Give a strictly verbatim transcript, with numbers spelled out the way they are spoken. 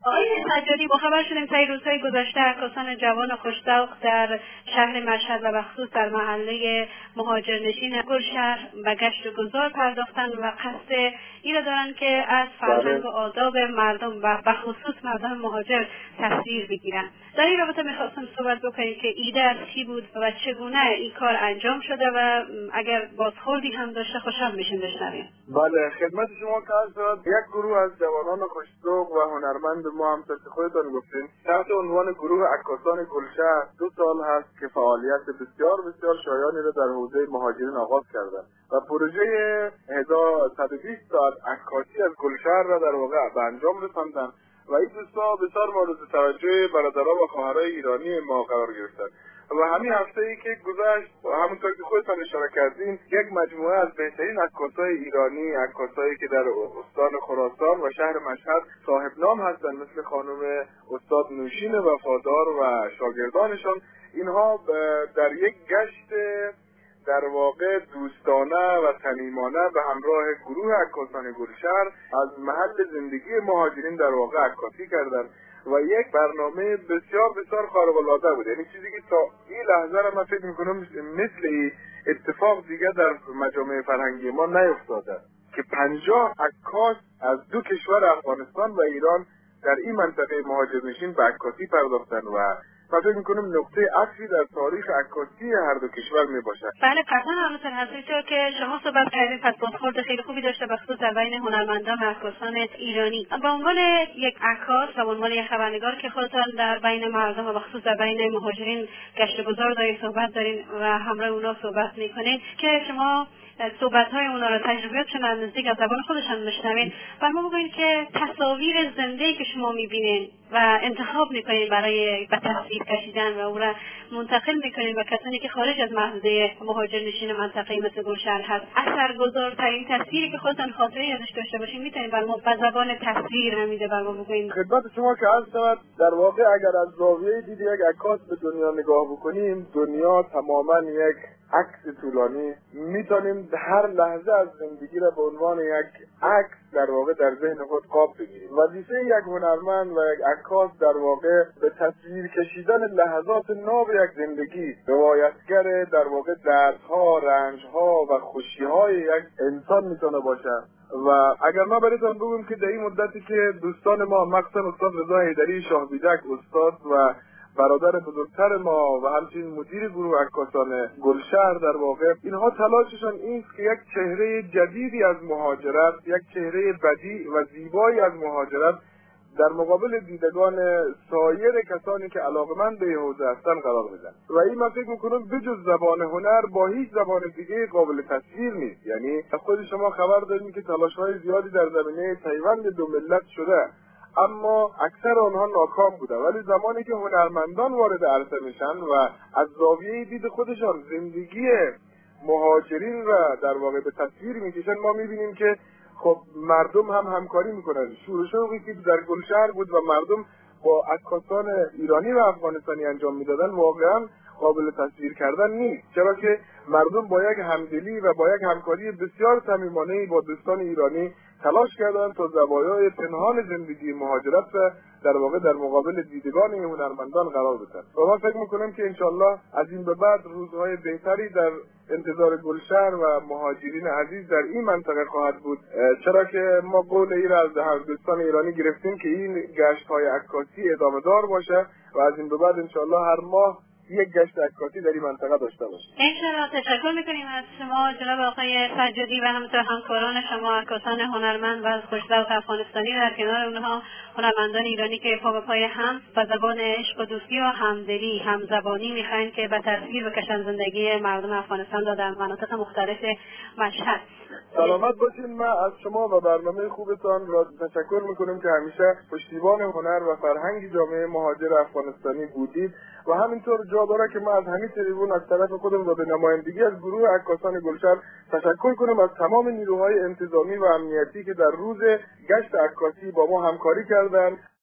آقای سجادی، با خبر شدیم طی روزهای گذشته عکاسان جوان و خوش‌ذوق در شهر مشهد و بخصوص در محله مهاجرنشین گلشهر به گشت و گذار پرداختند و قصد این را دارند که از فرهنگ و آداب مردم و به خصوص مردم مهاجر تصویر بگیرند. در این رابطه می‌خواستم صحبت بکنیم که ایده از کی بود و چگونه این کار انجام شده و اگر بازخوردی هم داشته خوشحال میشیم بشنویم. بله، خدمت شما که هست. یک گروه از جوانان خوش‌ذوق و هنرمند ما هم که خودتان گفتین تحت عنوان گروه عکاسان گلشهر دو سال هست که فعالیت بسیار بسیار شایانی را در حوزه مهاجرین آغاز کردند و پروژه هزار و صد و بیست ساعت عکاسی از گلشهر را در واقع به انجام رساندند و این دوستا بسیار مورد توجه برادران و خواهرای ایرانی ما قرار گرفتند. و همین هفته ای که گذشت همونطور که خودتان اشاره کردین یک مجموعه از بهترین عکاسای ایرانی، عکاسایی که در استان خراسان و شهر مشهد صاحب نام هستند مثل خانم استاد نوشین وفادار و شاگردانشان، اینها در یک گشت در واقع دوستانه و صمیمانه به همراه گروه عکاسان گلشهر از محل زندگی مهاجرین در واقع عکاسی کردند و یک برنامه بسیار بسیار خارق‌العاده بود. یعنی چیزی که تا این لحظه را من فکر می‌کنم مثل این اتفاق دیگه در مجامع فرهنگی ما نیفتاده که پنجاه عکاس از دو کشور افغانستان و ایران در این منطقه مهاجرنشین به عکاسی پرداختن و من فکر می‌کنم نقطه عطفی در تاریخ عکاسی هر دو کشور میباشد. بله، قطعا همونطور همونطور که شما صحبت کردید پس بازخورد خیلی خوبی داشته به خصوص در بین هنرمندان و عکاسان ایرانی. به عنوان یک عکاس و به عنوان یک خبرنگار که خودتان در بین مردم و به خصوص در بین مهاجرین گشت و گذار دارین، صحبت دارین و همراه اونا صحبت میکنین که شما صحبت‌های اونا رو تجربیاتشون از نزدیک از زبان خودشان میشنوین، برام بگوین که تصاویر زنده‌ای که شما میبینین و انتخاب میکنین برای به تصویر کشیدن و او را منتقل میکنین به کسانی که خارج از محدوده مهاجرنشین منطقه‌ای مثل گلشهر هست، اثرگذارترین تصویری که خودتان خاطره ازش داشته باشین میتونین برام به زبان تصویر نمیده برام بگوین؟ خدمت شما که عرض شود در واقع اگر از زاویه دید یک عکاس به دنیا نگاه بکنیم، دنیا تماما یک عکس طولانی، میتونیم هر لحظه از زندگی را به عنوان یک عکس در واقع در ذهن خود قاب بگیریم. وظیفه یک هنرمند و یک عکاس در واقع به تصویر کشیدن لحظات ناب یک زندگی، روایتگر در واقع دردها، رنجها و خوشیهای یک انسان میتونه باشه. و اگر ما براتون بگم که در این مدتی که دوستان ما مخصوصا استاد رضا حیدری شاهبیدک استاد و برادر بزرگتر ما و همچنین مدیر گروه عکاسان گلشهر در واقع اینها تلاششان این است که یک چهره جدیدی از مهاجرت، یک چهره بدیع و زیبایی از مهاجرت در مقابل دیدگان سایر کسانی که علاقمند به حوزه هستند قرار بدن. و این من فکر میکنم بجز زبان هنر با هیچ زبان دیگه قابل تصویر نیست. یعنی خود شما خبر دارید که تلاش‌های زیادی در زمینه پیوند دو ملت شده، اما اکثر آنها ناکام بوده. ولی زمانی که هنرمندان وارد عرصه میشن و از زاویه دید خودشان زندگی مهاجرین را در واقع به تصویر میکشن، ما میبینیم که خب مردم هم همکاری میکنن. شور و شوقی که در گلشهر بود و مردم با عکاسان ایرانی و افغانستانی انجام میدادن واقعا قابل تصویر کردن نیست، چرا که مردم با یک همدلی و با یک همکاری بسیار صمیمانه با دوستان ایرانی تلاش کردند تا زوایای پنهان زندگی مهاجرت را در واقع در مقابل دیدگان هنرمندان قرار بدن. و من فکر میکنم که انشالله از این به بعد روزهای بهتری در انتظار گلشهر و مهاجرین عزیز در این منطقه خواهد بود، چرا که ما قول ای را از دوستان ایرانی گرفتیم که این گشت‌های عکاسی ادامه دار باشه و از این به بعد انشالله هر ماه یک گشت عکاسی در این منطقه داشته باشیم. انشاءالله. تشکر میکنیم از شما جناب آقای سجادی و همینطور همکاران شما عکاسان هنرمند و از خوش‌ذوق افغانستانی، در کنار اونها هنرمندان ایرانی که پا به پای هم با زبان عشق و دوستی و همدلی همزبانی میخواین که به تصویر بکشن زندگی مردم افغانستان را در مناطق مختلف مشهد. سلامت باشین. من از شما و برنامه خوبتان را تشکر میکنم که همیشه پشتیبان هنر و فرهنگ جامعه مهاجر افغانستانی بودید و همینطور جا داره که من از همین تریبون از طرف خودم و به نمایندگی از گروه عکاسان گلشهر تشکر کنم از تمام نیروهای انتظامی و امنیتی که در روز گشت عکاسی با ما همکاری کردند.